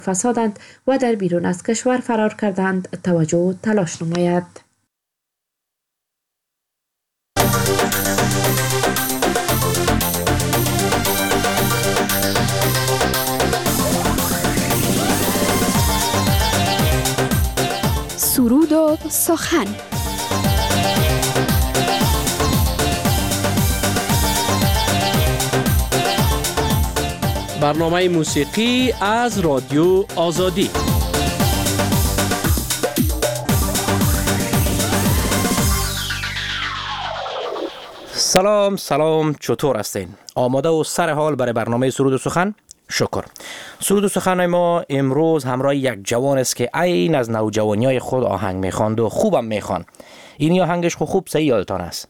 فسادند و در بیرون از کشور فرار کردند توجه و تلاش نماید. سرود و سخن. برنامه موسیقی از رادیو آزادی. سلام چطور هستین؟ آماده و سر حال برای برنامه سرود و سخن؟ شکر. سرود و سخن ما امروز همراه یک جوان است که عین از نوجوانی‌های خود آهنگ میخواند و خوبم میخوان. این آهنگش خوب صحیح یادتان است.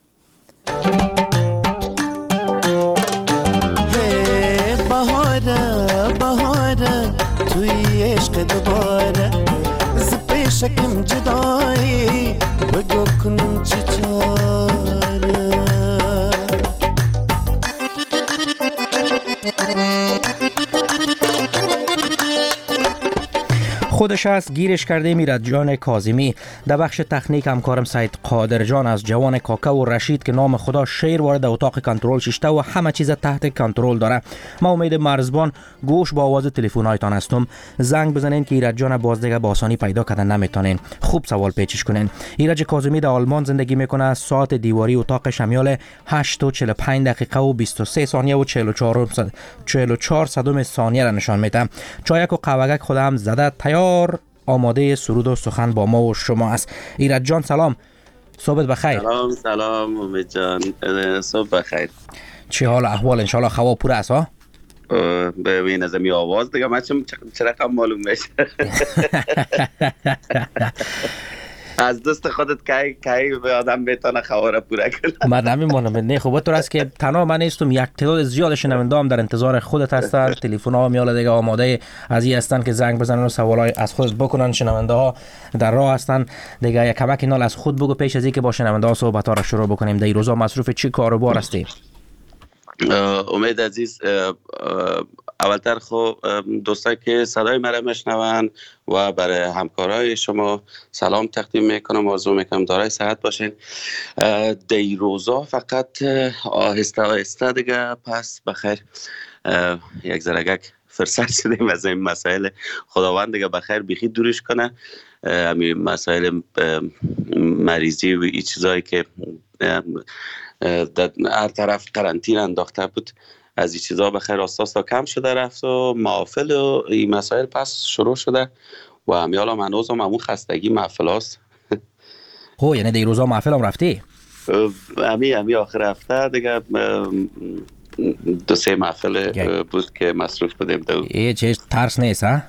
بهاره توی عشق دوباره ز پیشکم جدایی بگو کنم چی چاره. خودش است، گیرش کرده میرد جان کاظمی. در بخش تکنیک همکارم سید قادر جان از جوان کاکا و رشید که نام خدا شیر وارد اتاق کنترل ششته و همه چیز تحت کنترل داره. ما امید مرزبان گوش با آواز تلفن هایتان هستم. زنگ بزنین که ایرج جان باز دیگه با آسانی پیدا کردن نمیتونین. خوب سوال پیچش کنین. ایرج کاظمی در آلمان زندگی میکنه. ساعت دیواری اتاقش همیال 8:45 و 23 ثانیه و 44 صدم ثانیه را نشان میده. چایک و قهوه‌ک خودم زده تیار آماده سرود و سخن با ما و شما است. ایرج جان سلام، صبحت بخیر. سلام امید جان، صبح بخیر. چه حال احوال؟ انشالله خوا پوره است ها؟ ببین از می آواز دیگه من چه رقم معلوم میشه. از دست خودت کی به آدم بتونه خواره پوره کنه. من نمیمونم. نه خوبه تو است که تنها من نیستم، یک تعداد زیاد شنونده هم در انتظار خودت هستن. تلفن ها میاله دیگه آماده از این هستن که زنگ بزنن و سوالای از خودت بکنن. شنونده ها در راه هستن دیگه. یک کمک نال از خود بگو پیش از اینکه با شنونده ها صحبت ها را شروع بکنیم. در این روزا مصروف چی کار و بار هستی؟ امید عزیز، اولتر خو دوستایی که صدای مرا میشنون و برای همکارای شما سلام تقدیم میکنم. آرزو میکنم دارای صحت باشین. دی روزا فقط آهسته دیگه پس بخیر یک زرگک فرصت شدیم از این مسائل. خداوند دیگه بخیر بیخی دورش کنه. همین مسائل مریضی و این چیزایی که در هر طرف قرنطین انداخته بود، از این چیزا بخیر آساسا کم شده رفت و محافل و این مسائل پس شروع شده و همیالا منوز هم همون خستگی محفل هست. یعنی در روزا محفل هم رفتی؟ همی آخر هفته دیگه 2-3 محفل بود که مصروف بودیم. چه ترس نیست ها؟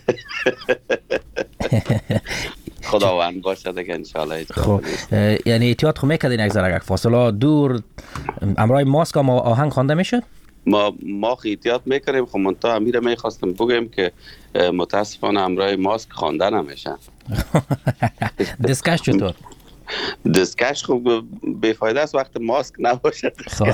خداوند باشه دیگه انشالله. خب یعنی احتیاط خو میکردین یک ذره فاصله دور امرای ماسک هم آهنگ خوانده میشد؟ ما احتیاط میکنیم. خب من تا امیر میخواستم بگم که متاسفانه امرای ماسک خوانده نمیشه. دستکش چطور؟ دستکش خوب بیفایده است وقت ماسک نباشه.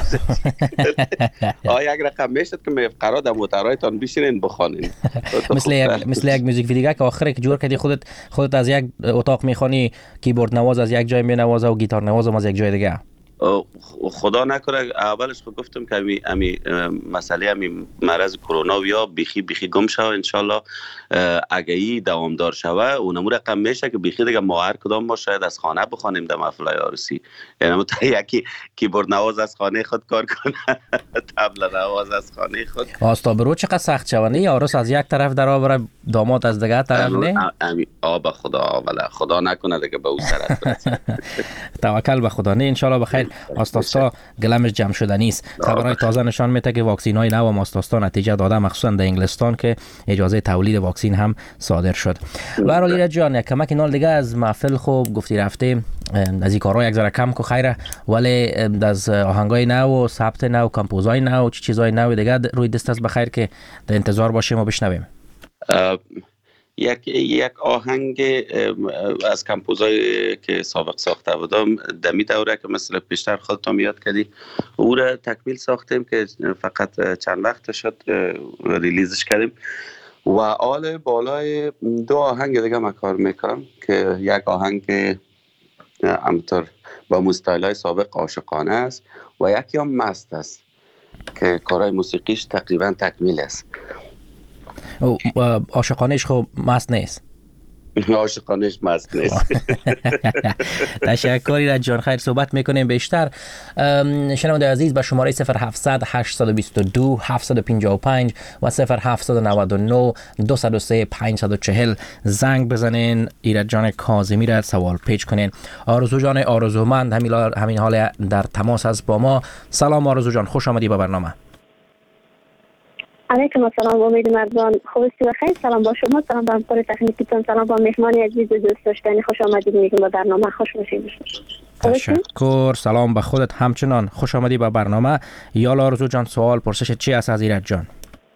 یک رقم میشد که قرار در موترهایتان بشینین بخوانین. مثل یک موزیک ویدیو که آخر که جور کردی خودت از یک اتاق میخوانی، کیبورد نواز از یک جای مینوازه و گیتار نواز از یک جای دیگه. خدا نکنه. اولش خود گفتم که امی مسئله امی مرض کرونا یا بیخی گم شوه انشالله. اگه ای دوامدار شوه اونمو رقم میشه که بیخی دیگه ما هر کدام ما شاید از خانه بخوانیم در محفل عروسی. یعنی تا یکی کیبورد نواز از خانه خود کار کنه، طبل نواز از خانه خود. واستا برو چقدر سخت شونه. عروس از یک طرف در آوره، داماد از دیگه طرف نه. به خدا ولی خدا نکنه دیگه به اون سرت برسه. توکل به خدا. نه انشالله بخیر. آستاستا گلمش جمع شده نیست. خبرهای تازه نشان میده که واکسین‌های نو آستاستا نتیجه داده، مخصوصا در انگلستان که اجازه تولید واکسین هم صادر شد. به هر حال ایرج جان یک کمک نال دیگه از محفل خوب گفتی رفته از این کارها یک ذره کم کو خیره، ولی از آهنگای نو و ثبت نو، کمپوزای نو، چیزای نو دیگه روی دست است بخیر که در انتظار باشیم و بشنویم. یک آهنگ از کمپوزایی که سابق ساخته بودم دمی دوره که مثل پیشتر خودتون یاد کردی او را تکمیل ساختیم که فقط چند وقت شد ریلیزش کردیم و آل بالای 2 آهنگ دیگه من کار میکنم که یک آهنگ همطور با مستایل‌های سابق عاشقانه است و یکی هم مست است که کارهای موسیقیش تقریبا تکمیل است. عاشقانهش خب مست نیست. عاشقانش مست نیست. تشکر ایرج جان. خیر صحبت میکنیم بیشتر. شنونده عزیز به شماره 0700 822 755 و 0799 203 540 زنگ بزنین، ایرج جان کاظمی را سوال پیچ کنین. آرزو جان آرزومند همین حال در تماس است با ما. سلام آرزو جان، خوش آمدی به برنامه. علیکم السلام، امید مرزان، خوبستی و خیر. سلام با شما، سلام با همکار تکنیکیتون، سلام با مهمان عزیز و دوست داشتنی. خوش آمدید میگیم به برنامه. خوش باشید. تشکر. سلام به خودت همچنان، خوش آمدی به برنامه. یا آرزو جان سوال پرسش چی است از ایرج جان؟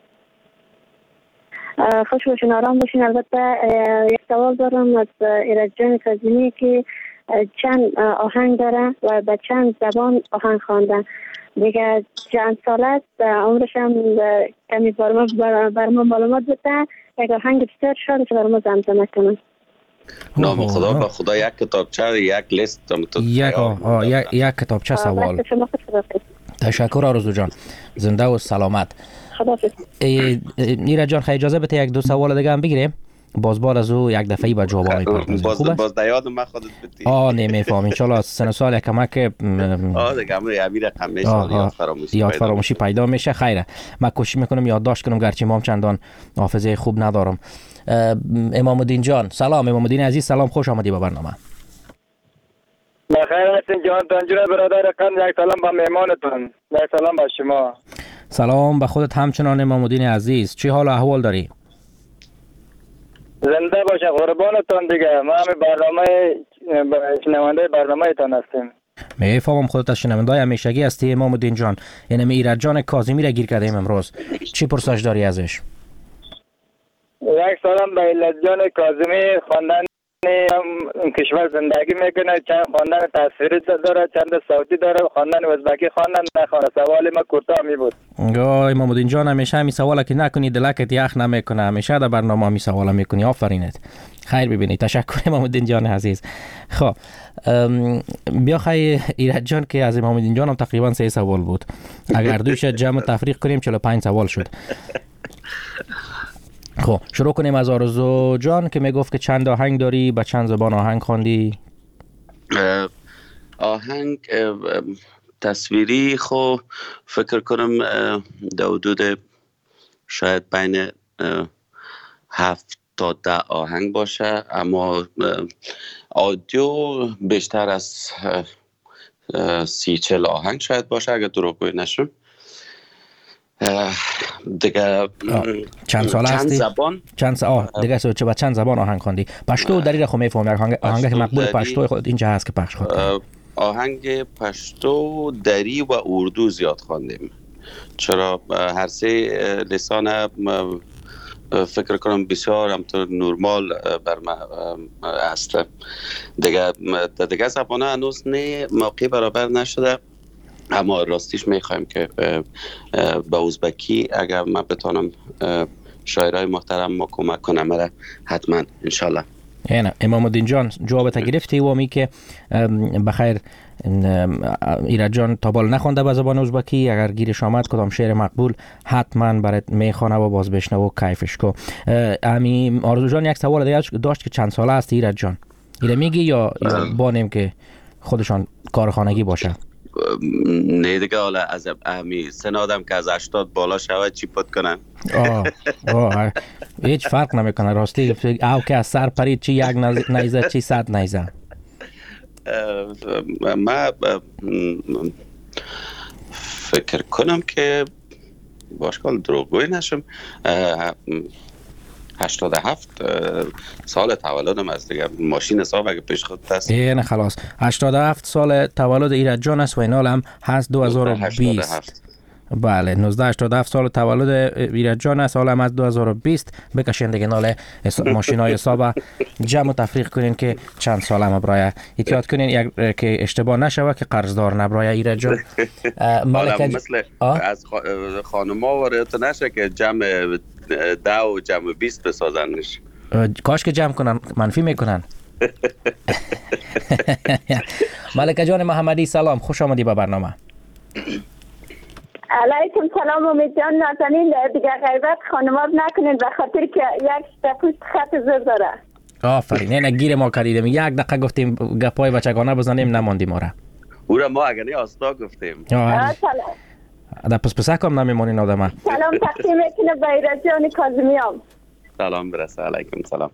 خوش باشین، آرام باشین. البته یک سوال دارم از ایرج جان کاظمی که چند آهنگ داره و به چند زبان آهنگ خوانده. دیگه چند سال است، عمرش هم کمی بر ما معلومات بده. یک آهنگ بسیار شاید که بر ما زمزمه کنه. نام خدا با خدا یک کتابچه، یک لیست، یک کتابچه سوال. تشکر آرزو جان، زنده و سلامت. خداحافظ. ایرج جان خیلی اجازه بده یک دو سوال دیگه هم بگیریم، باز از او یک دفعه‌ای به جواب میپردازیم. خوبه؟ باز دیاد من خودت بدی. نمیفهم ان شاء الله سن سال کمک دیگه امیر رقم میشه یاد فراموشی پیدا میشه. خیره، من کوشش میکنم یادداشت کنم گرچه ما چندان حافظه خوب ندارم. امام الدین جان سلام. امام الدین عزیز سلام، خوش آمدی به برنامه. بخیر هستین جان تنجور برادر قند. یک سلام با مهمانتون، یک سلام با شما. سلام به خودت همچنان امام الدین عزیز، چی حال و احوال داری؟ زنده باشه قربانتون. دیگه ما همه برنامه شنونده برنامه تان هستیم. میفهمم خودت از شنوندای همیشگی هستی امام الدین جان. یعنی ایرج جان کاظمی را گیر کردیم امروز، چی پرسش داری ازش؟ یک سلام به ایرج جان کاظمی، خواندن کشور زندگی میکنه، چند خواندن تصویری داره، چند صوتی داره، خواندن ازبکی خواندن نخوانه. سوال ما کوتاه می بود. امام الدین جان همیشه همین سوالا که نکنی دلکت یخ نمیکنه، همیشه در برنامه همین سوالا میکنی. آفرینت، خیر ببینی. تشکر امام الدین جان عزیز. خب بیا خیلی ایرج جان که از امام الدین جان هم تقریبا 3 سوال بود، اگر دویش جمع تفریق کنیم 45 سوال شد. خب شروع کنیم از آرزو جان که میگفت که چند آهنگ داری، با چند زبان آهنگ خواندی؟ آهنگ تصویری خب فکر کنم در حدود شاید بین 7 تا 10 آهنگ باشه، اما آدیو بیشتر از 30-40 آهنگ شاید باشه اگر دروغگویی نشم. دیگه چند سال هستی؟ زبان دیگه چه با چند زبان آهنگ خواندی؟ پشتو دری را خو میفهمم. آهنگ که مقبول پشتو خود اینجا هست که پخش خواندی. آهنگ پشتو، دری و اردو زیاد خواندیم، چرا هر سه لسان فکر کنم بسیار همطور نورمال بر ما هست. دیگه زبان هنوز نه موقع برابر نشده، اما راستیش میخوایم که به ازبکی اگر من بتانم شاعرای محترم ما کمک کنم مرا حتما انشالله. یعنی امام الدین جان جوابت گرفتی و می که بخیر ایرج جان تا بال نخونده به زبان ازبکی، اگر گیرش آمد کدام شعر مقبول حتما برات میخونه و باز بشنو و کیفش کو. امی آرزو جان یک سوال دیگه داشت که چند ساله است ایرج جان؟ ایره میگی یا بانیم که خودشان کارخانگی باشه؟ نه دیگه، حالا از امی سن آدم که از 80 بالا شود چی پد کنن. هیچ فرق نمیکنه راستی. او که از سر پرید چی یک نیزه چی 100 نیزه. من فکر کنم که باشکال دروغگویی نشم 87 سال تولدم است دیگه. ماشین حساب اگه پیش خود دست نه خلاص 87 سال تولد ایرج جان است و این حال هم هست 2020 بله 1987 سال تولد ایرج جان، سال هم از 2020. بکشین دیگه نال ماشینای حساب جمع و تفریق کنین که چند سال هم برای احتیاط کنین که اشتباه نشوه که قرضدار نبرای ایرج جان. مثل از خانما وارد نشه که جمع 10 و جمع 20 بسازنش. کاش که جمع کنن، منفی میکنن. ملکه جان محمدی سلام، خوش آمدی به برنامه. علیکم سلام امید جان. نازنین دیگه غیبت خانم‌ها نکنین به خاطر که یک پوست خط زور داره. آفرین، نه گیر ما کردیم، یک دقیقه گفتیم گپای بچگانه بزنیم نماندیم آره. او را ما اگر نه آستا گفتیم. سلام. در پس کم نمیمونین آدم. سلام تقدیم میکنم به ایرج جان کاظمیام. سلام برسه. علیکم سلام.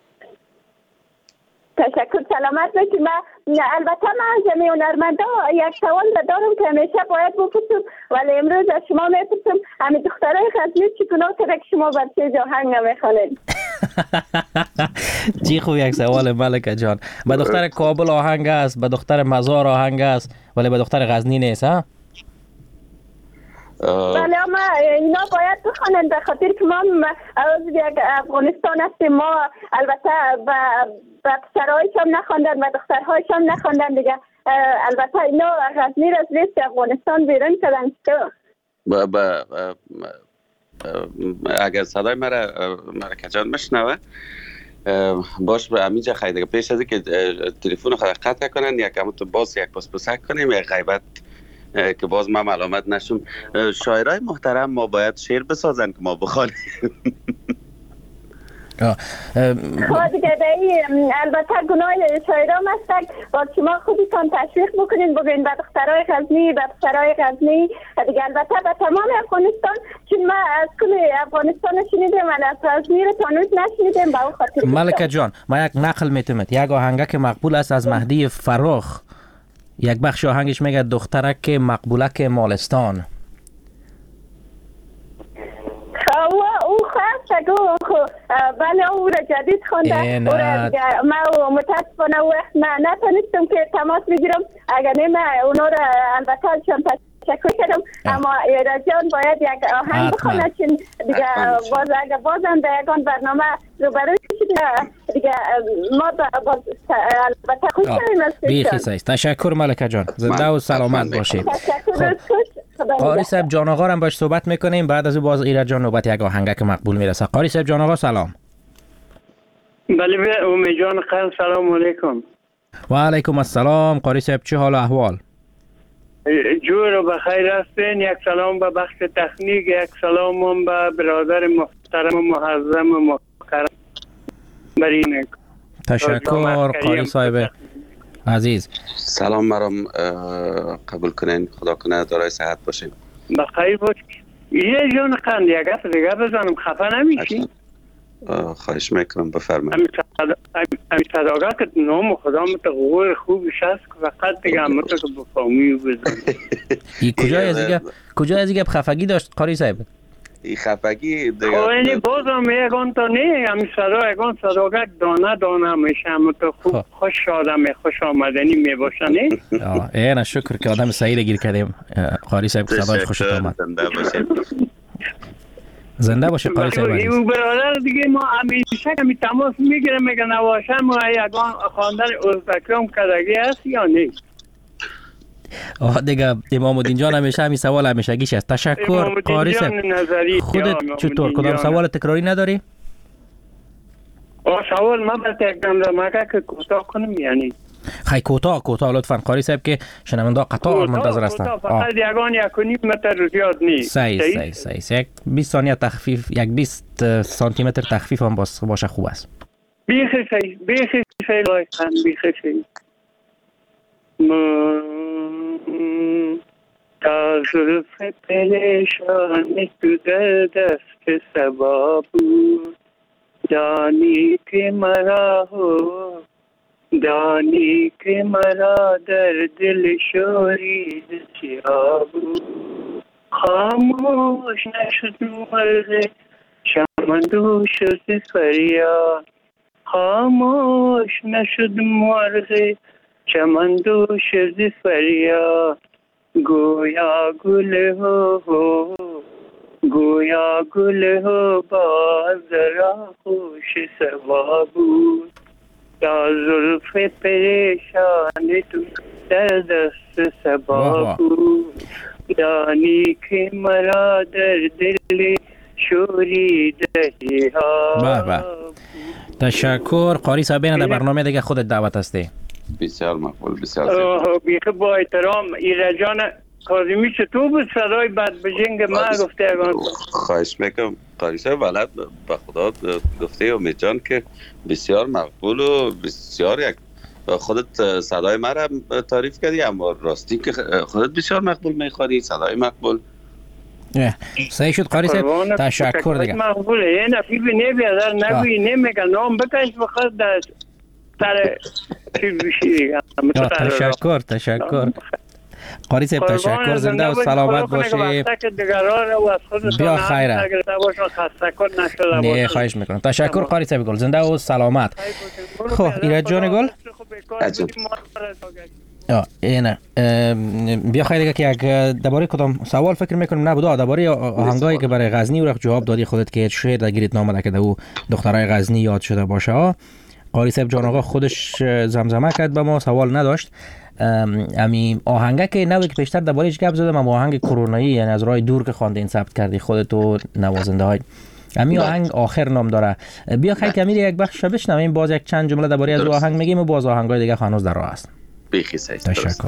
تشکر. سلامت باشی. البته من جمعی هنرمندا یک سوال دارم که همیشه باید بپرسم ولی امروز از شما میپرسم، همین دخترای غزنی چگونه که شما بر چه آهنگ میخوانید؟ چی خوب یک سوال ملکه جان. به دختر کابل آهنگ است، به دختر مزار آهنگ است، ولی به دختر غزنی نیست ها؟ بله اما اینا باید بخوانند به خاطر که ما از یک افغانستان هستیم. ما البته به پسرهایش هم نخواندن و دخترهایش هم نخواندن دیگه. البته اینا غزنی را از لیست افغانستان بیرون کردن. اگر صدای ملکه جان مشنوه باش به همینجا خیلی پیش از که تلفن خود قطع کنن یک همون باز یک پسپسک کنیم یک غیبت که باز ما معلومات نشم. شاعرای محترم ما باید شعر بسازن که ما بخوانیم. دیگه البته گناه شاعرام هستن با شما خودتان تشویق بکنین بگوین به دخترای غزنی، به پسرای غزنی دیگه. البته به تمام افغانستان، چون ما از کل افغانستان شنیدیم ولی از غزنی رو تانوز نشنیدیم. به اون خاطر ملکه جان ما یک نقل میتونم، یک آهنگک مقبول است از مهدی فراخ، یک بخش آهنگش میگه دخترک مقبولک مالستان. او خواست بله او را جدید خونده. ما متاسفانه وقت نتونستم که تماس بگیرم. اگر نه اونا را البته چون تشکر کردم، اما ایرج جان باید یک آهنگ بخونه چون دیگه اگر بازم به یکان برنامه روبرو شد دیگه ما البته خوش شدیم. تشکر ملکه جان، زنده و سلامت باشید. قاری صاحب جان آقا هم باش صحبت میکنیم، بعد از او باز ایرج جان نوبت یک آهنگک مقبول میرسه. قاری صاحب جان آقا سلام. بله امید جان خیر، سلام علیکم. و علیکم السلام. قاری صاحب چه حال و احوال؟ جور و بخیر هستین. یک سلام به بخش تکنیک، یک سلام هم به برادر محترم و معظم و مکرم برین. تشکر قاری صاحب عزیز. سلام مرام قبول کنین، خدا کنه دارای صحت باشین. بخیر باش. یه جان قند یک گفت دیگه بزنم خفه نمیشی؟ خواهش میکنم بفرمایید. امی صداقت که نام خدا متقوی خوبش هست که فقط دیگه همتا که بفهمی و بزنی. کجا از دیگه خفگی داشت قاری صاحب؟ این خفگی دیگه اینی بازم یکان تا نه همی صدا یکان صداقت دانه دانه میشه همتا خوب خوش آدم خوش آمدنی میباشه نه؟ اینا شکر که آدم سعی رو گیر کردیم قاری صاحب که صدایش خوشت آمد. زنده باشه قاری صاحب عزیز. این برادر دیگه ما همیشه کمی تماس میگیرم میگه نواشم ما یکان خواندن ازبکیام کدگی هست یا نه؟ دیگه امام الدین جان همیشه همین سوال همیشگیش است. تشکر قاری صاحب. خودت چطور کدام سوال تکراری نداری؟ سوال من بس اقدام دارم مگه که کوتاه کنم یعنی خیلی کوتاه لطفا قاری صاحب که شنونده قطار منتظر هستن. فقط یگان 1.5 متر زیاد نیست. صحیح. یک 20 ثانیه تخفیف، یک 20 سانتی متر تخفیف هم باشه خوب است. بیخی صحیح لایقن بیخی صحیح. تا ظرف پریشان تو در دست سبا بود، دانی که مرا در دل شورید سیاه بود. خاموش نشد مرغ چمن دوش ز فریاد، خاموش نشد مرغ چمن دوش ز فریاد. گویا گل هو گویا گل هو باز را خوش سوا بود یا زلف پریشان تو در دست سبا بود دانی که مرا در دل شوری دهی ها. تشکر قاری صاحب. در برنامه دیگه خودت دعوت هستی. بسیار مقبول. بسیار بیخ با احترام ایرجان کاظمی چطور بود صدای بد بجنگ ما گفته اگان؟ خواهش میکنم قاری صاحب. ولد به خدا گفته امید جان که بسیار مقبول و بسیار یک خودت صدای ما را تعریف کردی، اما راستی که خودت بسیار مقبول میخوری، صدای مقبول. صحیح شد قاری صاحب. تشکر دیگه. مقبوله یه نفی بی نبیادر نبی نمیگن نام بکش بخواد در سر چیز بشی دیگه. تشکر قاری صاحب. تشکر. زنده و سلامت باشی. بیا خیره. نه خواهش میکنم. تشکر قاری صاحب گل. زنده و سلامت. خب ایرج جان گل اینه بیا خیلی دیگه که یک درباره کدام سوال فکر میکنم نبود درباره آهنگایی که برای غزنی و جواب دادی خودت که شعر در گیرت نامده که او دخترای غزنی یاد شده باشه ها. قاری صاحب جان آقا خودش زمزمه کرد به ما، سوال نداشت. امی آهنگه که نوی که پیشتر دربارهش گپ زدم، اما آهنگ کرونایی یعنی از راه دور که خواندین ثبت کردی خودت و نوازنده های امی آهنگ آخر نام داره. بیا خیلی کمی یک بخش بشنویم، باز یک چند جمله درباره از آهنگ میگیم و باز آهنگای دیگه هنوز در راه است. بیخی سعید. تشکر.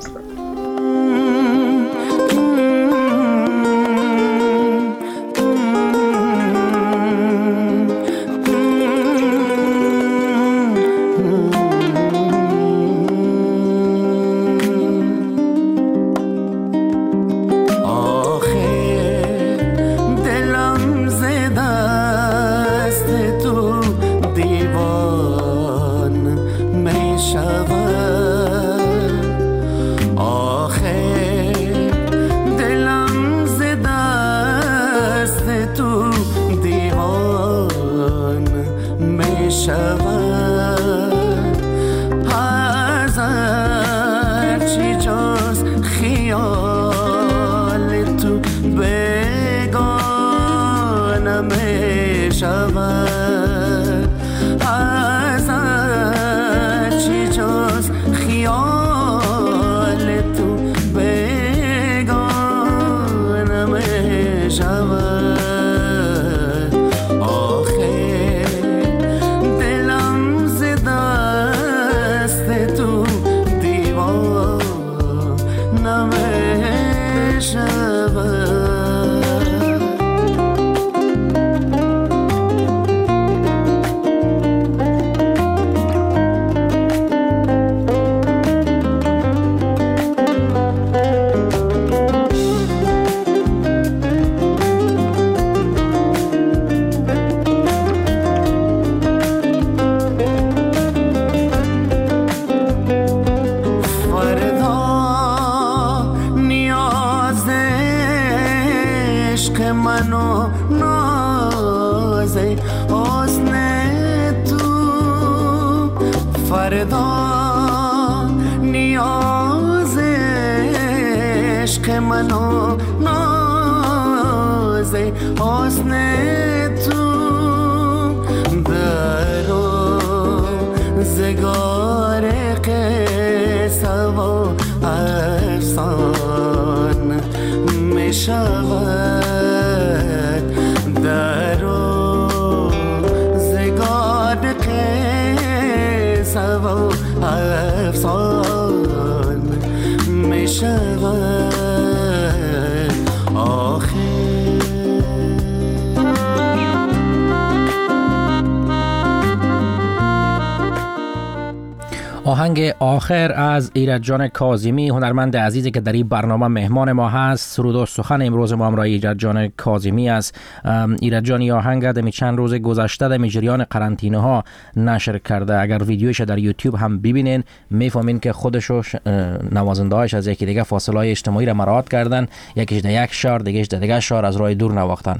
آهنگ آخر از ایرج جان کاظمی، هنرمند عزیزی که در این برنامه مهمان ما هست. سرود و سخن امروز ما همراه ایرج جان کاظمی است. ایرج جان آهنگ در چند روز گذشته در جریان قرنطینه ها نشر کرده. اگر ویدیوش در یوتیوب هم ببینین میفهمین که خودش و نوازنده هاش از یکی دیگه فاصله های اجتماعی را مراعات کردن، یکیش در یک شهر دیگهش در دیگه شهر از راه دور نواختن.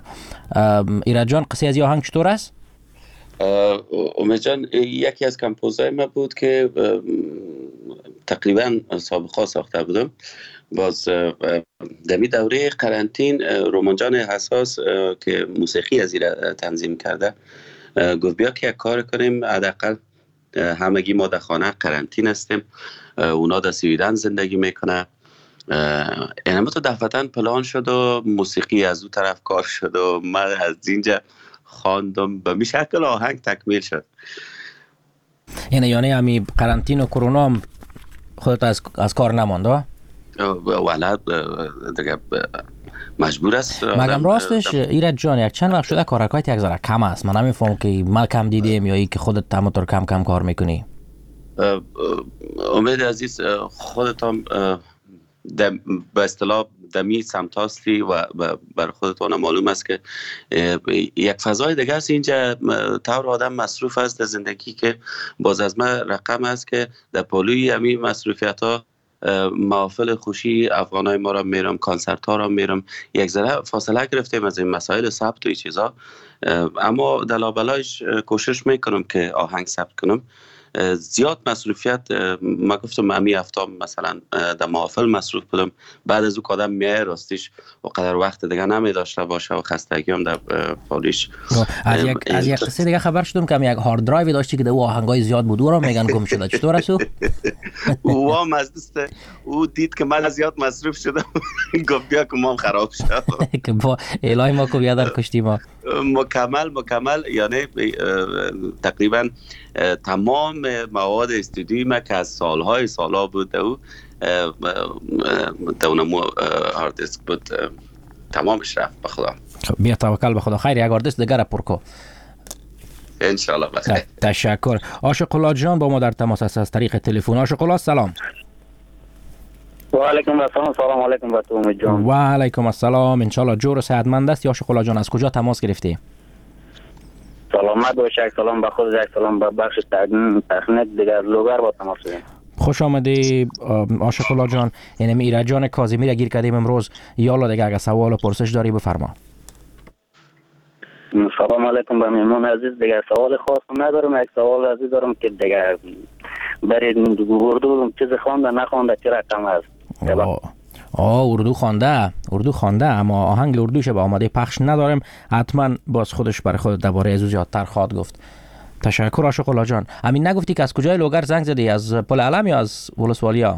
ایرج جان قصه از این آهنگ چطور است؟ امید جان یکی از کمپوزهای ما بود که تقریبا سابقه ساخته بودم باز دمی دوره قرنطین رومان جان حساس که موسیقی از این تنظیم کرده گفت بیا که یک کار کنیم، حداقل همگی ما در خانه قرنطین هستیم، اونا در سویدن زندگی میکنه، اینما تو دفتن پلان شد و موسیقی از اون طرف کار شد و من از اینجا خواندم به می شکل آهنگ تکمیل شد. یعنی همی قرنطین و کرونا هم خودت از کار نمانده؟ ولد دیگه مجبور است. مگم راستش ایرج جان یک چند وقت شده کارکایت یک ذره کم است، من نمیفهم که ما کم دیدیم یا ای که خودت همونطور کم کم کار میکنی؟ امید عزیز خودت هم به اصطلاح دمی سمت هستی و بر خودتان معلوم است که یک فضای دیگه است اینجا، طور آدم مصروف است در زندگی که باز از من رقم است که در پالوی همین مصروفیت ها محافل خوشی افغانای ما را میرم، کنسرت ها را میرم، یک ذره فاصله گرفتیم از این مسائل ثبت و این چیزا، اما در لابلایش کوشش میکنم که آهنگ ثبت کنم. زیاد مصروفیت ما گفتم امی هفته مثلا در محافل مصروف بودم، بعد از او آدم میای راستیش و قدر وقت دیگه نمی داشته باشه و خستگی هم در پالیش. از یک قصه دیگه خبر شدم که یک هارد درایو داشتی که در او آهنگای زیاد بود، او را میگن گم شده، چطور است او؟ او مزدسته، او دید که من زیاد مصروف شدم گفت بیا که ما خراب شد که با الهی ما کو بیادر کشتی ما مکمل یعنی تقریبا تمام مواد استودیوی ما که از سالها بود او دونمو هارد دیسک بود تمامش رفت به خدا. بیا توکل به خدا. خیر یک هارد دیسک دیگر را پر کو انشالله بخیر. تشکر. عاشق الله جان با ما در تماس است از طریق تلفن. عاشق الله سلام. و علیکم السلام. سلام علیکم با تو امید جان. و علیکم السلام. انشالله جور و صحتمند است. عاشق الله جان از کجا تماس گرفتی؟ سلامت باش. یک سلام به خود، یک سلام به بخش تکنیک دیگه از لوگر با تماس داریم. خوش آمدی عاشق الله جان. یعنی ایرج جان کاظمی را گیر کردیم امروز. یالا دیگه اگه سوال و پرسش داری بفرما. سلام علیکم به مهمان عزیز. دیگه سوال خاص ندارم، یک سوال عزیز دارم که دیگه برای اردو چیز خوانده نخوانده چه رقم است؟ اردو خوانده اما آهنگ اردوش به آماده پخش ندارم، حتما باز خودش برای خود درباره از زیادتر خواهد گفت. تشکر عاشق الله جان. همین نگفتی که از کجای لوگر زنگ زدی؟ از پل علم یا از ولسوالیا؟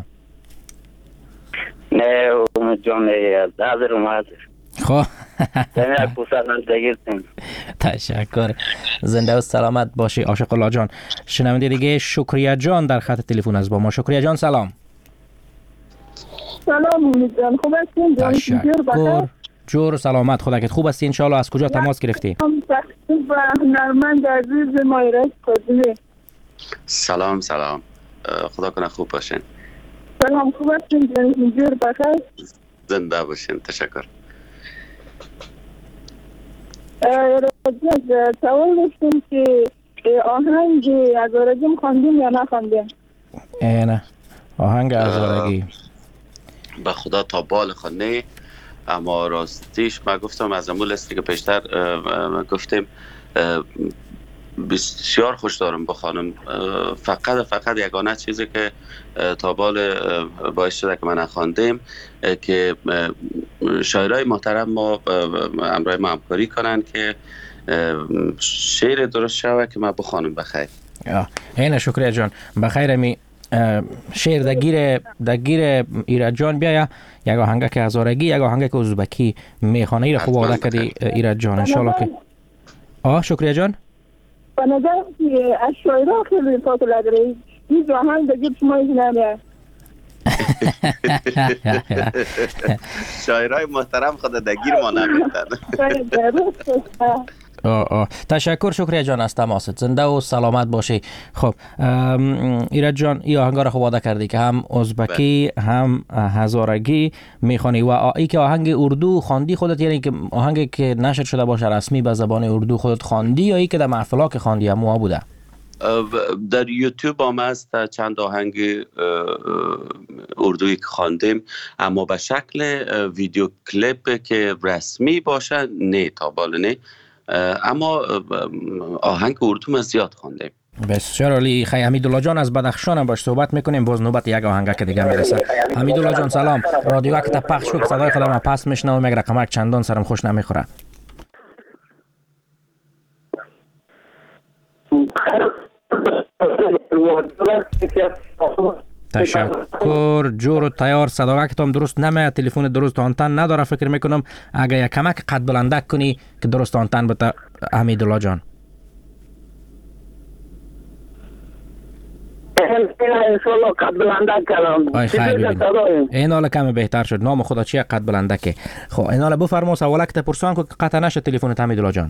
نه جان حاضر خب دگیرتیم. تشکر. زنده و سلامت باشی عاشق الله جان. شنونده دیگه شکریه جان در خط تلفن از با ما. شکریه جان سلام. سلام امید جان، خوب هستین؟ تشکر. جور و سلامت، خدا که خوب هستی انشالله. از کجا تماس گرفتی؟ تقسیم و هنرمند عزیز ما ایرج کاظمی. سلام خدا کنه خوب باشین. سلام خوب هستین جور بخیر؟ زنده باشین. تشکر. سوال داشتیم که آهنگ هزارگی خواندیم یا نخواندیم؟ نه آهنگ هزارگی به خدا تا بال خانه، اما راستیش من گفتم از امول استی که پیشتر گفتیم بسیار خوش دارم بخوانم. فقط یگانه چیزی که تا بال باعث شده که من نخواندیم که شاعرای محترم ما همراه ما همکاری کنن که شعر درست شوه که من بخوانم. بخیر. اینه شکریه جان. بخیر. می شعر دگیر ایرج جان بیا یک آهنگ که هزارگی، یک آهنگ که ازبکی میخوانه. ایره خوب آده کردی ایرج جان انشالله که شکریه جان. به نظر که از شاعرها خیلی فاصله داره، این آهنگ دگیر شما ایش نمیه. شاعرهای محترم خود دگیر ما نمیتن. تشکر. شکریه جان از تماست. زنده و سلامت باشی. خب ایرج جان این آهنگ را خوب آده کردی که هم ازبکی هم هزارگی میخوانی و ای که آهنگ اردو خواندی خودت، یعنی که آهنگی که نشر شده باشه رسمی به زبان اردو خودت خواندی یا ای که در محفلا که خواندی هموها بوده؟ در یوتیوب هم هست چند آهنگ اردویی که خواندیم، اما به شکل ویدیو کلیپ که رسمی باشه نه، تا بالا نه، اما آهنگ اردو ما زیاد خواندیم. بسیار عالی. خیلی حمیدالله جان از بدخشان هم باش صحبت میکنیم. باز نوبت یک آهنگک دیگه میرسه. حمیدالله جان سلام. رادیو که پخش شد صدای خودم ما پس میشنوم، یک رقمک چندان سرم خوش نمیخوره. تشکر. جور و تیار. صداقه که درست نمیاد، تلفن درست آنتن نداره. فکر میکنم اگه یک کمک قد بلندک کنی که درست آنتن بده حمیدالله جان. انشالله قد بلندک کردم. آی خیر ببین این حالا کمی بهتر شد. نام خدا چیه؟ قد بلندکه. خب این حالا بفرما سوالک تا پرسان که قطع نشه تلفن حمیدالله جان.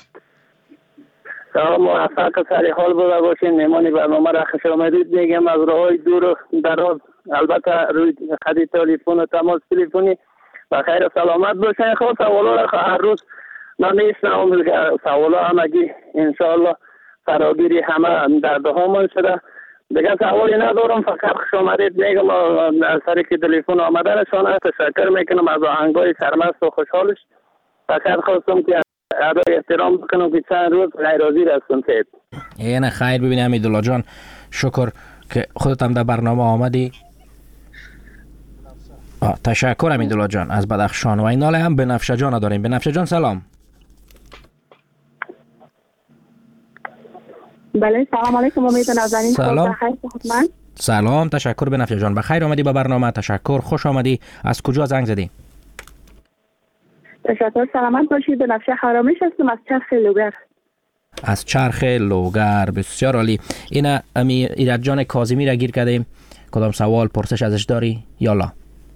سلام، موفق سری حال بوده باشین. مهمانی برنامه را خوش آمدید میگم از راههای دور و دراز، البته روی خط تلفن و تماس تلفنی و خیر سلامت باشین. خب سوالا را هر روز من میشنوم، سوالا همگی انشالله فراگیری همه دردهامون شده. دیگه سوالی ندارم، فقط خوش آمدید میگم از سری که تلفن آمدنشان تشکر میکنم از آهنگای سرمست و خوشحالش. فقط خواستم که ادای احترام بکنم که چند روز غیرحاضر هستم. اینه خیر. ببینی حمیدالله جان شکر که خودت هم در برنامه آمدی. تشکر حمیدالله جان از بدخشان. و این حاله هم بنفشه جان داریم. بنفشه جان سلام. بله سلام علیکم. امید نازنین. سلام. سلام. تشکر بنفشه جان. بخیر آمدی به برنامه. تشکر. خوش آمدی. از کجا زنگ زدی؟ تشکر. سلامت باشید. بنفشه حرامیش هستم از چرخ لوگر. از چرخ لوگر. بسیار عالی. اینا امی ایرج جان کاظمی را گیر کردیم. کدام سوال پرسش ازش داری یا لا؟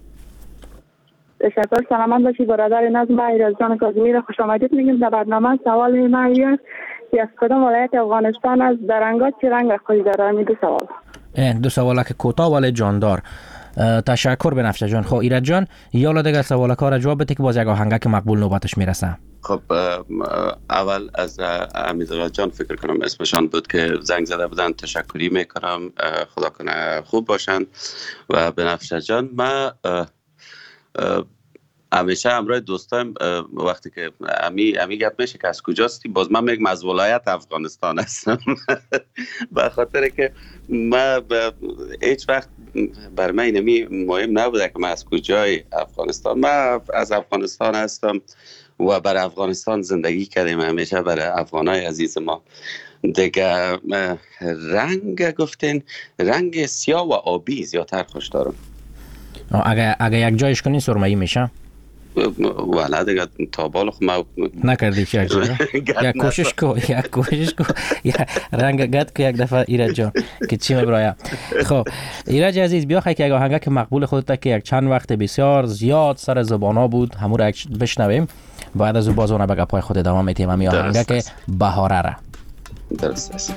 تشکر. سلامت باشید. برادر نظم ایرج جان کاظمی را خوش آمدید میگیم در برنامه. سوال من است که از کدام ولایت افغانستان از درنگات چه رنگ خوش داره؟ می دو سوال. دو سوال که کوتاه ولی جاندار. تشکر بنفشه جان. خب ایرج جان یالا دیگه سوال کار جواب بده که باز یک آهنگک مقبول نوبتش میرسه. خب اول از حمیدالله جان فکر کنم اسمشان بود که زنگ زده بودن، تشکری میکنم. خدا کنه خوب باشن. و بنفشه جان ما همیشه همراه دوستایم وقتی که امی گپ میشه که از کجاستی، باز من میگم از ولایت افغانستان هستم. به خاطر که من هیچ وقت بر من اینمی مهم نبوده که من از کجای افغانستان. من از افغانستان هستم و بر افغانستان زندگی کردیم، همیشه برای افغانای عزیز ما. دیگه رنگ گفتین رنگ سیاه و آبی زیادتر خوش دارم. اگه یک جایش کنین سرمایی میشه؟ والا دیگه تا بالا ما نکردی چه یک کوشش کو رنگ گد که یک دفعه ایرج جان که چی میبرایم. خب ایرج عزیز بیا خیلی یک آهنگه که مقبول خودت که یک چند وقت بسیار زیاد سر زبانا بود همون را بشنویم، بعد از او بازونه به گپای خود ادامه میتیم. همین آهنگه که بهاره را. درست است.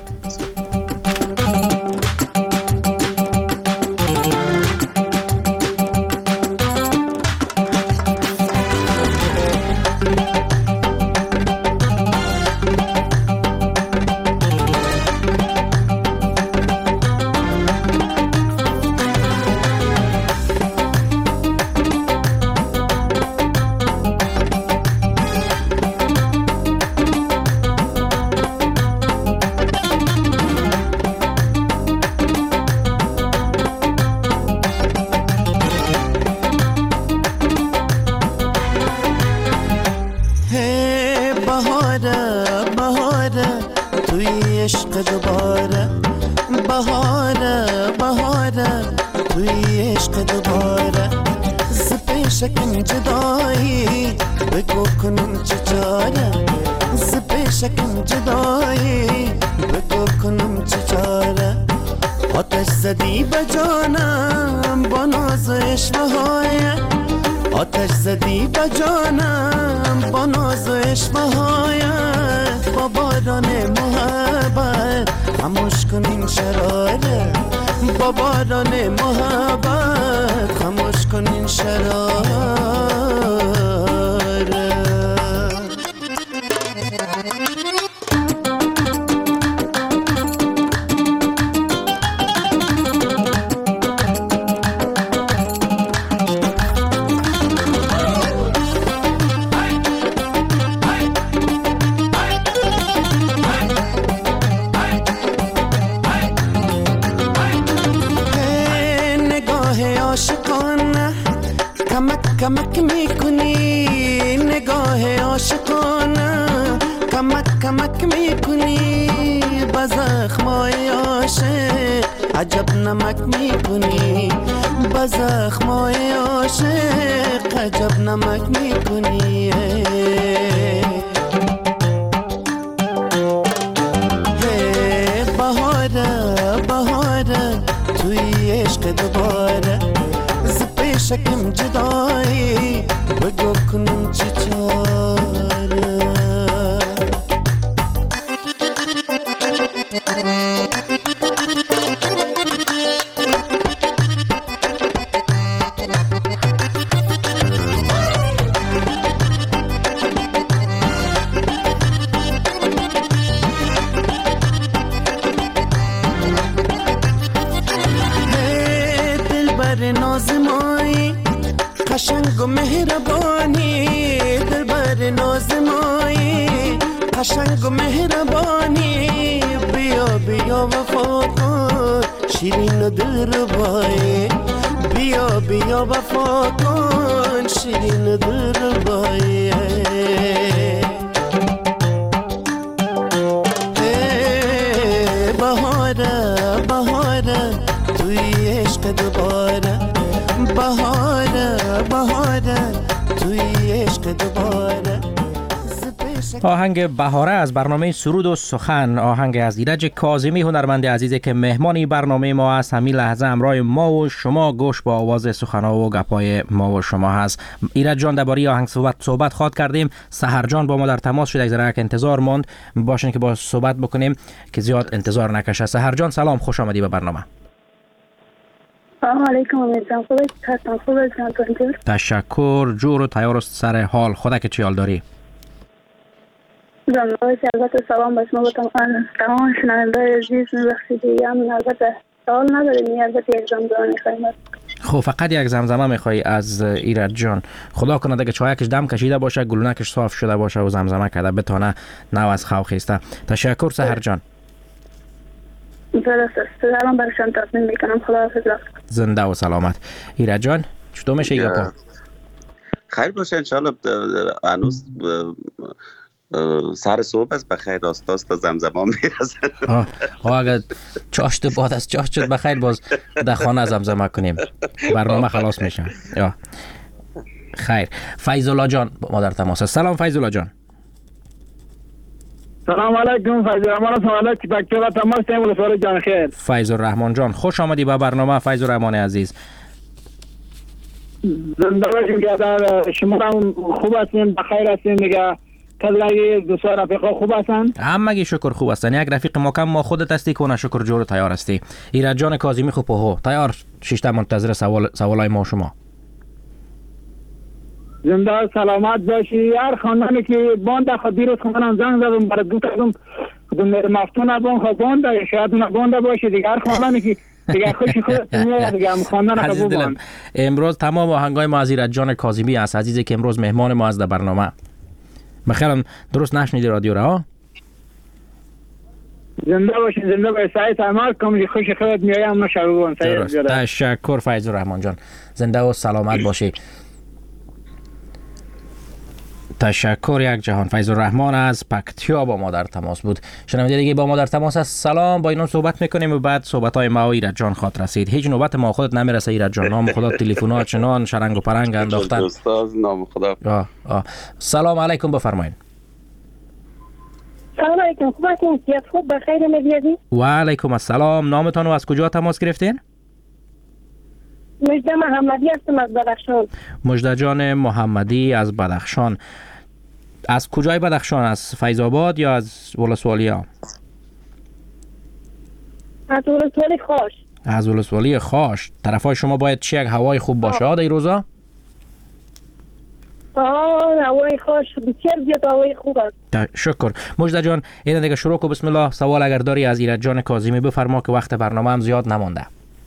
شکم جدایی بگو کنم چه چاره، شکم جدایی بگو کنم چه چاره. آتش زدی به جانم با ناز عشوه های، آتش زدی به جانم با ناز عشوه های. با باران محبت خاموش کن این شراره، با باران محبت خاموش کن این شراره. کمک میکنی نگاه عاشقانه کمک میکنی به زخمای عاشق عجب نمک میکنی به زخمای عاشق عجب نمک میکنی بهاره توی عشق دوباره ز پیشکم جدایی بگو کنم چی چاره قشنگ و مهربانی دلبر نازمایی قشنگ و مهربانی بیا وفا کن شیرین و دلربایی بیا وفا کن شیرین و دلربایی بهاره توی عشق دوباره بهاره توی عشق دوباره. آهنگ بهاره از برنامه سرود و سخن، آهنگ از ایرج کاظمی هنرمند عزیزی که مهمانی برنامه ما است. همین لحظه همراه ما و شما گوش با آواز سخن‌ها و گپای ما و شما هست. ایرج جان درباره آهنگ صحبت خواد کردیم. سحر جان با ما در تماس شد، یک ذره انتظار ماند، باشین که با صحبت بکنیم که زیاد انتظار نکشه. سحر جان سلام، خوش آمدی به برنامه. سلام علیکم امیدوارم خوب هستم. تشکر، جور و تیار است سر حال. خدا که چی حال داری؟ البته سلام به شما تمام شنونده‌های عزیز. می‌بخشید هم البته سوال نداریم، البته یک زمزمه می‌خوایم. خب فقط یک زمزمه می‌خوای از ایرج جان؟ خدا کنه که چایکش دم کشیده باشه، گلونکش صاف شده باشه و زمزمه کرده بتونه نو از خواه خیسته. تشکر سحر جان. سلام برشان تقدیم میکنم. خداحافظ. زنده و سلامت. ایرج جان چطور میشه گپا؟ خیر باشه انشالله. هنوز سر صبح است، بخیر راست زمزمه میرسن. اگر چاشت بعد از چاشت شد بخیر باز در خانه زمزمه کنیم، برنامه خلاص میشه. یا خیر. فیض الله جان با ما در تماس. سلام فیض الله جان. سلام علیکم. فیض الرحمن هستم. الکی بچه‌ها تماس داریم. ولسوال جان خیر. فیض الرحمن جان خوش آمدی به برنامه. فیض الرحمن عزیز زنده باشین که شما هم خوب هستین، بخیر هستین دیگه. کلای دوستا رفیقا خوب هستن؟ همگی شکر خوب هستن. یک رفیق ما کم ما خودت هستی کنه شکر جور تیار هستی. ایرج جان کاظمی خوب هو تیار شیشته منتظر سوالای ما شما. زنده سلامت باشی. هر خاندانی که باند خود دیروز خواندم زنگ زدم برای دو تایم خودم مفتون بون خود باند شاید اون باند باشه دیگه. هر خاندانی که دیگه خوشی خودت میاد دیگه هم خواندن خود باند. امروز تمام آهنگای ما از ایرج جان کاظمی است عزیزی که امروز مهمان ما از در برنامه. بخیرم درست نشنیدی رادیو را ها؟ زنده باشین. زنده باشین. سعید عمل کم خوش خودت میایم نشون. تشکر فیض الرحمن جان. زنده و سلامت باشی. تشکر یک جهان. فیض الرحمن از پکتیا با ما در تماس بود. شنونده دیگه با ما در تماس است. سلام، با اینا صحبت میکنیم و بعد صحبت های ما و ایرج جان خاطر رسید. هیچ نوبت ما خودت نمیرسه ایرج جان. نام خدا تلفن‌ها چنان شرنگ و پرنگ انداختن. استاد نام خدا. سلام علیکم بفرمایید. سلام علیکم. خوب هستین؟ خوب بخیر میگردین؟ و علیکم السلام. نامتون رو از کجا تماس گرفتین؟ مجده محمدی هستم از بدخشان. مجده جان محمدی از بدخشان. از کجای بدخشان؟ از فیض آباد یا از ولسوالی ها؟ از ولسوالی خاش. از ولسوالی خاش. طرفای شما باید چی یک هوای خوب باشه در این روزا؟ هوای خاش بسیار زیاد هوای خوب است. شکر. مجده جان این دیگه شروع کو. بسم الله. سوال اگر داری از ایرج جان کاظمی بفرما که وقت برنامه هم زیاد نمانده.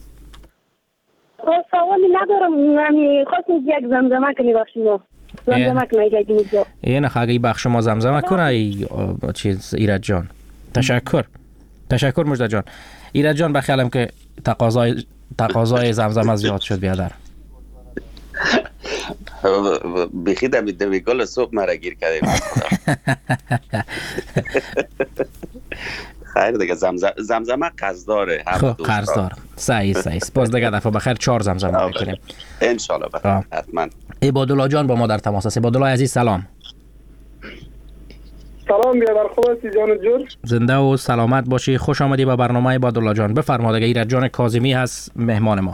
سوالی ندارم. خواستم یک زمزمه کنی بخشیم. زمزمه کنی اینجا. این خواهی بخش ما زمزمه کنه چیز ایرج جان. تشکر مجده جان. ایرج جان بخیالم که تقاضای زمزمه زیاد شد بیادر. بخی دمی گل صبح مرا گیر کردیم. خیر دیگه زمزمه قرض داره. خب قرض داره. صحیح. باز دیگه دفعه بخیر 4 زمزمه میکنیم ان شاء الله. بخیر حتما. عبادالله جان با ما در تماس است. عبادالله عزیز سلام. سلام بیادر، خوب هستی جان جون؟ زنده و سلامت باشی. خوش آمدی به برنامه عبادالله جان. بفرما دیگه. ایرج جان کاظمی هست مهمان ما.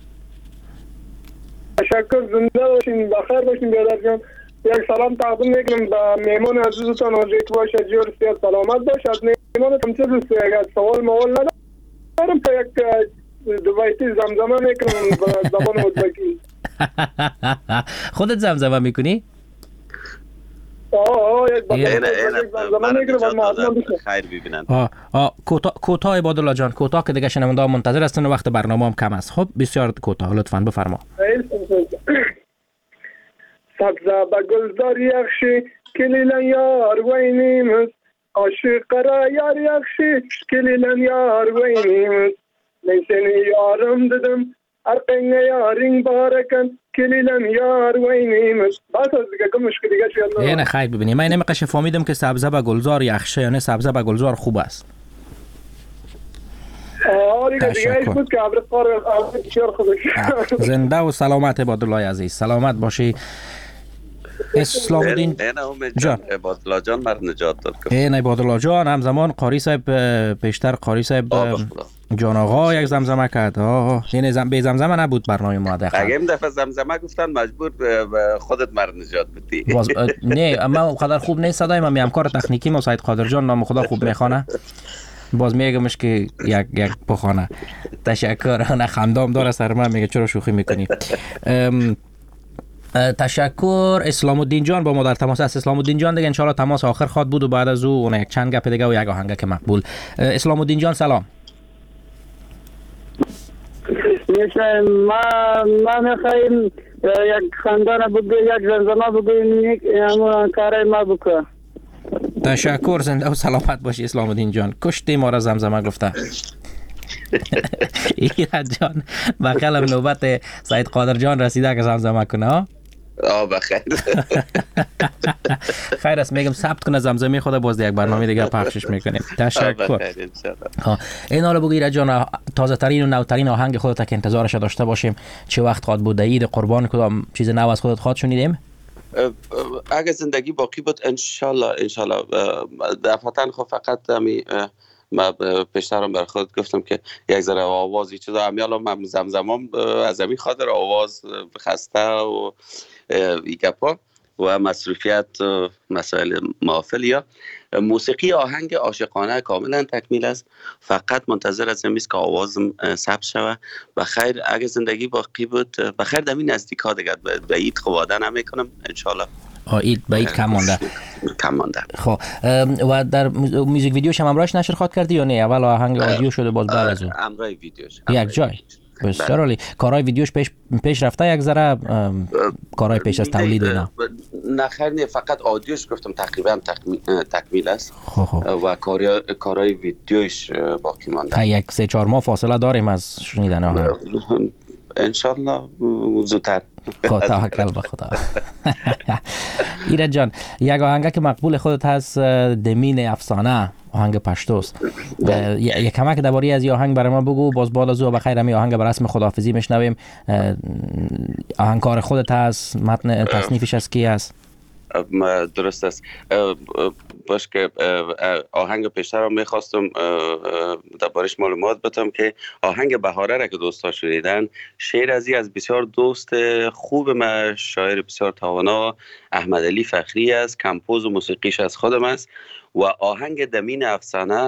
تشکر. زنده باشین، بخیر باشین بیادر جان. یک سلام تقدیم میکنم به مهمان عزیزتان آرزوی که باشه جور سیاد سلامت باشه. از مهمان تمچه دوست یک سوال ندارم تا یک دو بیتی زمزمه میکنم به زبان ازبکی. خودت زمزمه میکنی؟ خیر ببینن. کوتاه عبادالله جان، کوتاه که دیگه شنونده ها منتظر هستن و وقت برنامه هم کم است. خب بسیار کوتاه لطفاً بفرما. سبزه به گلزار یخشی کلیلن یار وینیمز عاشق را یار یخشی کلیلن یار وینیمز لیسنی یارم ددم ارقنگ یارینگ بارکن کلیلن یار وینیمز. بس از دیگه که مشکل دیگه شد نه خیر ببینیم. من نمیقش فهمیدم که سبزه به گلزار یخشه یا نه سبزه به گلزار خوب است. بود که زنده و سلامت عبادالله عزیز. سلامت باشی. اسلام الدین جان عبادالله جان مر نجات داد. این عبادالله جان همزمان قاری صاحب پیشتر قاری صاحب جان آقا یک زمزمه کرد. این به زمزمه نبود برنامه ما. اگه این دفعه زمزمه گفتن مجبور خودت مر نجات بدی. نه اما قدر خوب نیست صدای من. همکار تکنیکی ما سید قادر جان نام خدا خوب میخوانه. باز میگمش که یک بخونه. تشکر. نه خندام داره سر من میگه چرا شوخی میکنی. تشکر. اسلام الدین جان با ما در تماس است. اسلام الدین جان دیگه ان شاء الله تماس آخر خواد بود و بعد از اون یک چند گپ دیگه و یک آهنگ که مقبول. اسلام الدین جان سلام. ما میخوایم یک خندانه بگو یک زمزمه بگویم همون کارای ما بکن. تشکر. زنده و سلامت باشی اسلام الدین جان. کشتی ما را زمزمه گفته. ایرج جان بخیرم نوبت سید قادر جان رسیده که زمزمه کنه. بخیر. خیر است. میگم ثبت کنه زمزمه خود باز یک برنامه دیگه پخشش میکنیم. تشکر. این حالا بگو ایرج جان تازه ترین و نوترین آهنگ خودت که انتظارش داشته باشیم چه وقت خواد بود؟ عید قربان کدام چیز نو از خودت خواد شنیدیم؟ اگه زندگی باقی بود ان شاء الله دفعتاً خب فقط ما پیشترم بر خود گفتم که یک ذره آوازی چیزا همیالا من زمزمام از همین خاطر آواز خسته و گپا و مصروفیت و مسائل محافل یا موسیقی آهنگ عاشقانه کاملا تکمیل است. فقط منتظر از این است که آوازم ثبت شود. بخیر اگه زندگی باقی بود بخیر دمی نزدیک ها دیگه به عید خواده نمیکنم ان شاء الله. عید به عید کم مانده. خب و در موزیک ویدیوش هم امرایش نشر خواد کردی یا نه؟ اول آهنگ آدیو شده باز بعد از اون امرای ویدیوش یک جای بسیار عالی. کارهای ویدیوش پیش رفته یک ذره کارهای پیش از تولید اینا؟ نه خیر نه فقط آدیوش گفتم تقریبا تکمیل است و کارهای ویدیوش باقی مانده. یک 3-4 ماه فاصله داریم از شنیدن آهنگ انشالله زودتر. توکل به خدا. ایرج جان یک آهنگ که مقبول خودت هست دمین افسانه آهنگ پشتوست. یک کمک درباره از این آهنگ برای ما بگو باز بعد از او بخیر همین آهنگ به رسم خداحافظی میشنویم. آهنگکار خودت هست؟ متن تصنیفش از کی است؟ درست است. باش که آهنگ پیشتر هم میخواستم دربارش معلومات بدم که آهنگ بهاره را که دوستا شنیدن شعر از بسیار دوست خوب ما شاعر بسیار توانا احمد علی فخری است. کمپوز و موسیقیش از خودم است و آهنگ دمین افسانه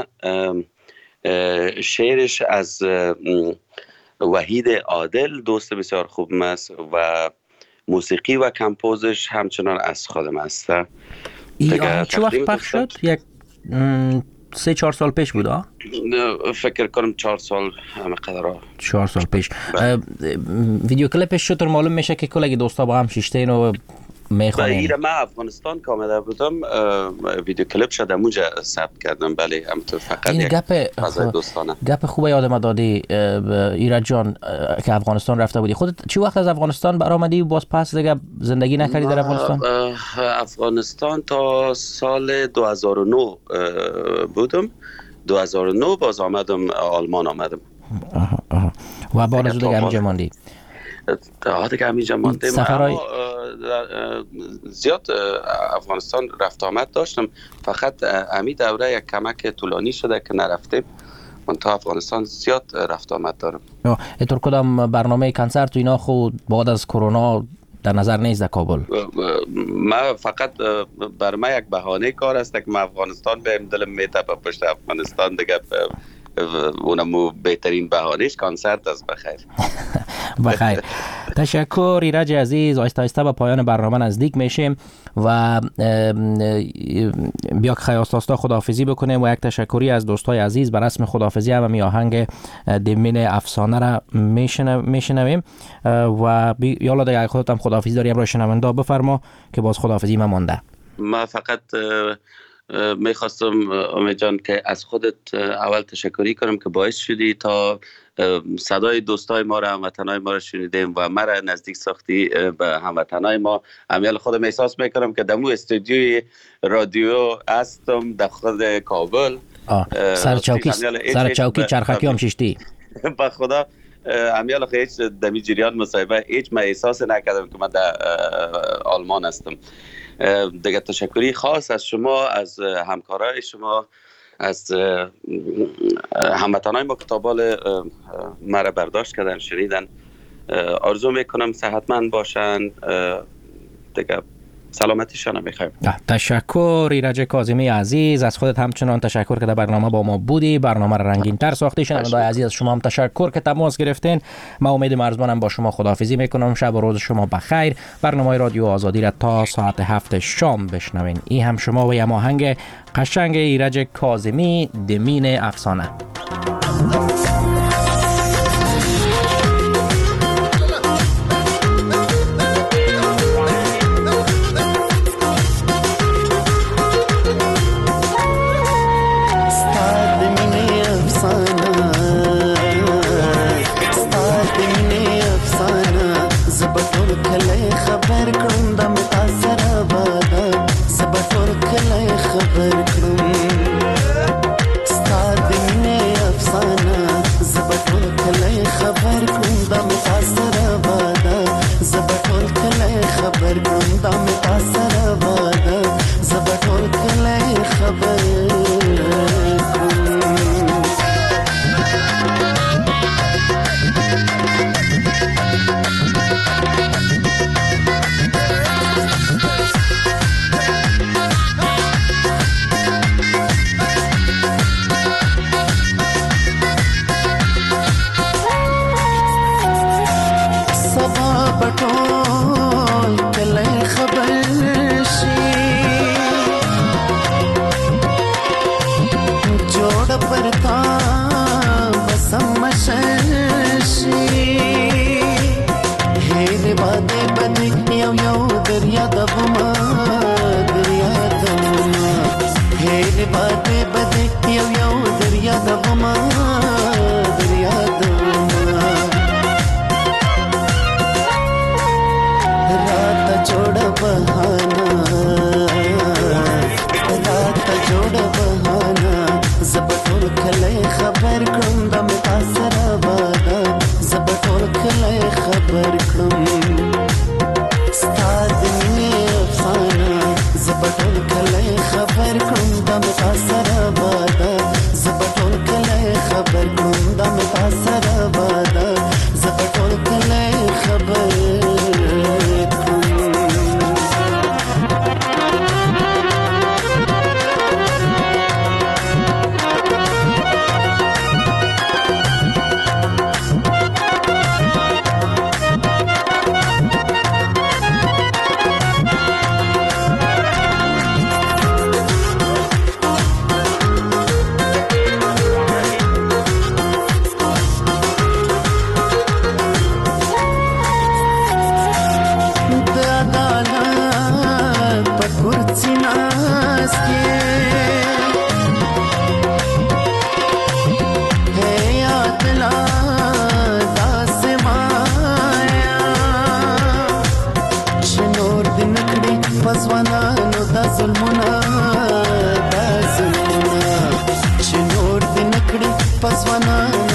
شعرش از وحید عادل دوست بسیار خوب است و موسیقی و کمپوزش همچنان از خودم است. چه وقت پخش شد؟ یک 3-4 سال پیش بود؟ فکر کنم 4 سال همقدر 4 سال پیش. ویدیو کلیپش چطور معلوم میشه که کلگی دوستا با هم شیشتین و میخوانید؟ من افغانستان که آمده بودم ویدیو کلیپ شد اونجا ثبت کردم. بله همطور. فقط این گپ خوبه یادم دادی ایرج جان که افغانستان رفته بودی. خودت چی وقت از افغانستان برآمدی و باز پس دیگه زندگی نکردی در افغانستان؟ افغانستان تا سال 2009 بودم. 2009 باز آمدم آلمان آمدم. و بعد از اون دیگه همینجا ماندی؟ دیگه همینجا ماندیم. زیاد افغانستان رفت آمد داشتم، فقط امی دوره یک کمک طولانی شده که نرفتیم. من تا افغانستان زیاد رفت آمد دارم. اینطور کدام برنامه کنسرت و اینا خود بعد از کرونا در نظر نیست در کابل؟ من فقط بر من یک بهانه کار است که من افغانستان بهم دلم میتپه پشت افغانستان دیگه. اونمو بهترین بهانهش کنسرت است. بخیر. بخیر. تشکر ایرج عزیز. آهسته آهسته به پایان برنامه نزدیک میشیم و بیا که خیاستاستا خداحافظی بکنیم و یک تشکری از دوستای عزیز بر رسم خداحافظی هم می آهنگ دمین افسانه را میشنویم و یالا دیگه خودت هم خداحافظی داری برای شنونده بفرما که باز خداحافظی ما مونده. من فقط میخواستم امید جان که از خودت اول تشکری کنم که باعث شدی تا صدای دوستای ما را، هموطنای ما را شنیدیم و ما را نزدیک ساختی به هموطنای ما. امیال خودم احساس میکنم که دمو استودیوی رادیو هستم در خود کابل. سر چوکی چرخکی هم ششتی. با خدا امیال خیلی هیچ دمی جریان مصاحبه هیچ من احساس نکردم که من در آلمان هستم. دیگه تشکری خاص از شما، از همکارای شما، از هموطنای ما که تابال مرا برداشت کردن شنیدن. آرزو میکنم صحتمند باشن دیگه. سلامتیشان میخوایم. تشکر ایرج کاظمی عزیز. از خودت همچنان تشکر که در برنامه با ما بودی. برنامه را رنگین تر ساختی. شنوندگان عزیز از شما هم تشکر که تماس گرفتین. من امید مرزبانم با شما خداحافظی میکنم. شب و روز شما بخیر. برنامه رادیو آزادی را تا ساعت 7 شام بشنوین. این هم شما و یه آهنگ قشنگ ایرج کاظمی دمین افسانه.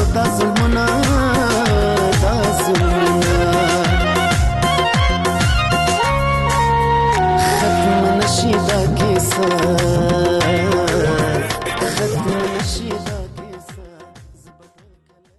دا ظلمونه ختم نشي دا کیسه